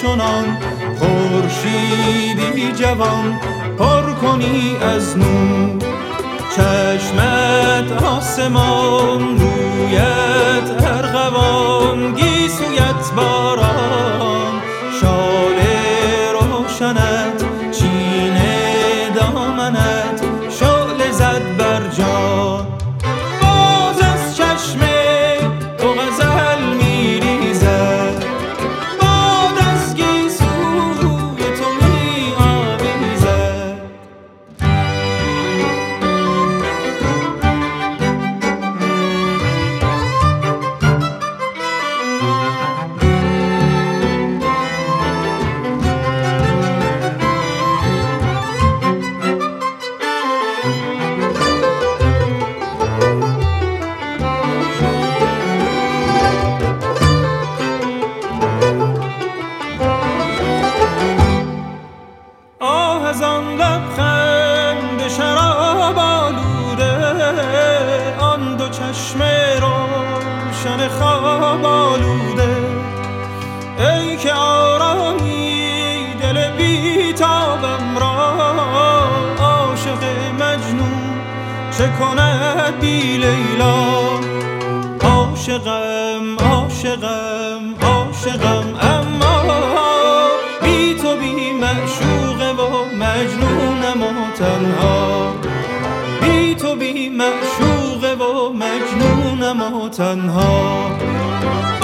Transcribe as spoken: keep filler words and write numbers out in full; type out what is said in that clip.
چنان خورشیدی جوان پر کنی از نور، چشمت آسمان، رویت ارغوان، گیسویت باران، شال روشنت، چین دامنت شعله زد بر جان. باز از چشم تو غزل میریزد، باد از گیسوی تو می آویزد. آه از آن لبخند شراب آلوده، آن دو چشم روشن خواب آلوده. ای که آرامی دل بیتابم را، عاشق مجنون چه کند بی لیلا. عاشقم عاشقم عاشقم، اما بی تو بی معشوقه و مجنونم و تنها. بی تو بی معشوقه و مجنونم و تنها.